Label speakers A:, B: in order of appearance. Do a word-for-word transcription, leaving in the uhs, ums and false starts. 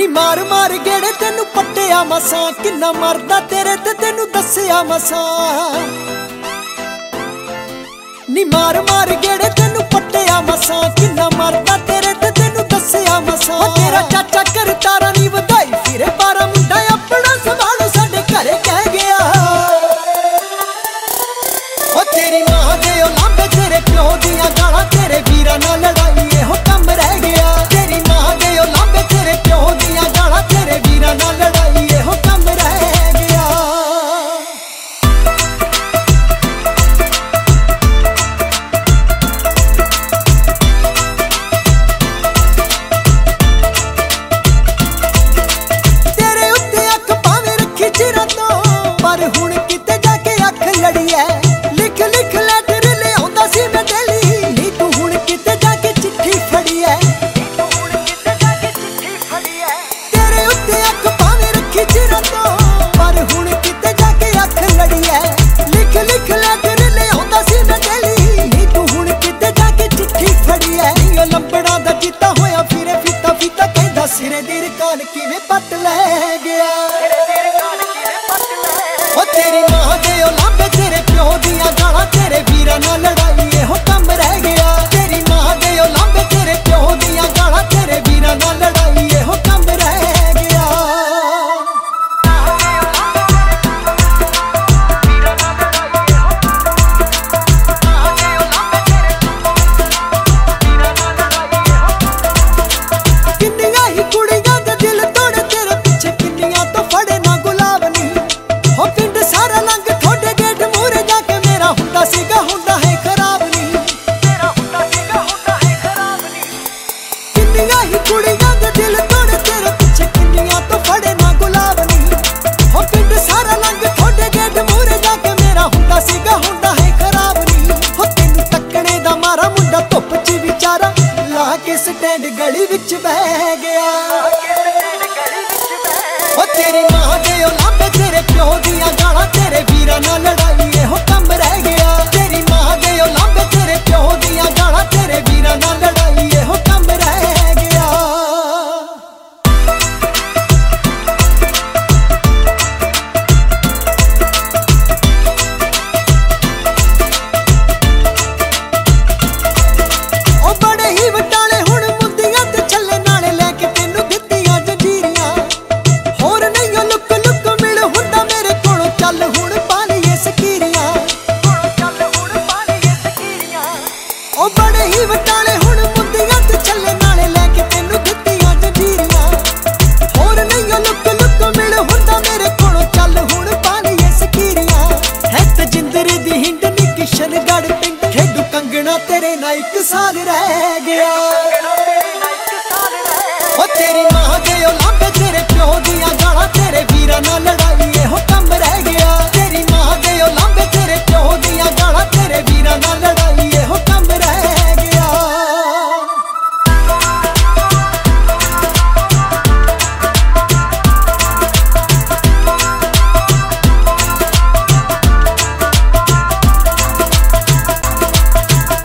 A: नी मार मार गेड़े तेनू पट्टिया मसा, किन्ना मरदा तेरे ते तेनू दस्सिया मसा। नी मार मार गेड़े तेनू पट्टिया मसा, किन्ना मरदा तेरे ते तेनू दस्सिया मसा। तेरा चाचा कर तारा नी वधाई फिरे पारा, मुंडा अपना संभालो साडे घरे कह गया। ओ तेरी मां दे ओ लांबे तेरे प्यो दियां गालां, तेरे वीरां नाल लड़ाई एहो कम रह गया। तेरी मां दे ओ लांबे तेरे प्यो दियां गालां, तेरे वीरां नाल लड़ाई एहो कम रह गया। तेरे उत्ते अख भावें रखी चिरां तो, पर हुण किते जाके अख लड़ी है। लिख लिख लैटर ले आउंदा सी मैं डेली, नी तू हुण किते जाके चिट्ठी फड़ी है। तेरे उत्ते अख भावें रखी चिरां तो, पर हुण किते जाके अख लड़ी है। लिख लिख लैटर ले आउंदा सी मैं डेली, नी तू हुण किते जाके चिट्ठी फड़ी है। नी ओ लंबड़ा दा जीता होया फिरे फीता फीता, कहंदा सिरे दी रकान किवें पट ले गया। ओ तेरी मां दे ओ लांबे तेरे प्यो दियां गालां, तेरे वीरां नाल लड़ाई एहो कम रह गया। तेरी मां दे ओ लांबे तेरे प्यो दियां गालां, तेरे वीरां नाल लड़ाई एहो कम रह गया। किन्नियां ही कुड़ियां दे दिल तोड़े तेरे पिछे, किन्नियां तो फड़े ना गुलाब नी। हो पिंड सारा लंघ थोड़े गेट मूरे जाके, मेरा हुंदा सीगा हुंदा है खराब नी। किन्नियां ही कुड़ियां दे दिल तोड़े तेरे पिछे, किन्नियां तो फड़े ना गुलाब नी। हो पिंड सारा लंघ थोड़े गेट मूरे जाके, मेरा हुंदा सीगा हुंदा है खराब नी। हो तेनू तकने दा मारा मुंडा धुप च विचारा, ला के स्टैंड गली विच बह गया। ओ तेरी मां दे ओ लांबे तेरे प्यो दियां गालां, तेरे वीरां नाल लड़ाई एहो कम रह गया। तेरी मां दे ओ लांबे तेरे प्यो दियां गालां, तेरे वीरां नाल लड़ाई एहो कम रह गया। ओ बड़े ही वटाले हुण मुंदियां ते छल्ले नाले लैके तेनू दित्तियां जंजीरियां। होर नहीं ओ लुक लुक मिल हुंदा मेरे कोलों, चल हुण पा लईए सकीरियां। ओ बड़े ही वटाले हुण मुंदियां ते छल्ले नाले लैके तेनू दित्तियां जंजीरियां। होर नहीं ओ लुक लुक मिल हुंदा मेरे कोलों, चल हुण पा लईए सकीरियां। है तजिंदर दी हिंड नी किशनगढ़ पिंड, खेडू कंगना तेरे नाल इक साल रह गया। ओ तेरी मां दे ओ लांबे तेरे प्यो दियां गालां, तेरे वीरां नाल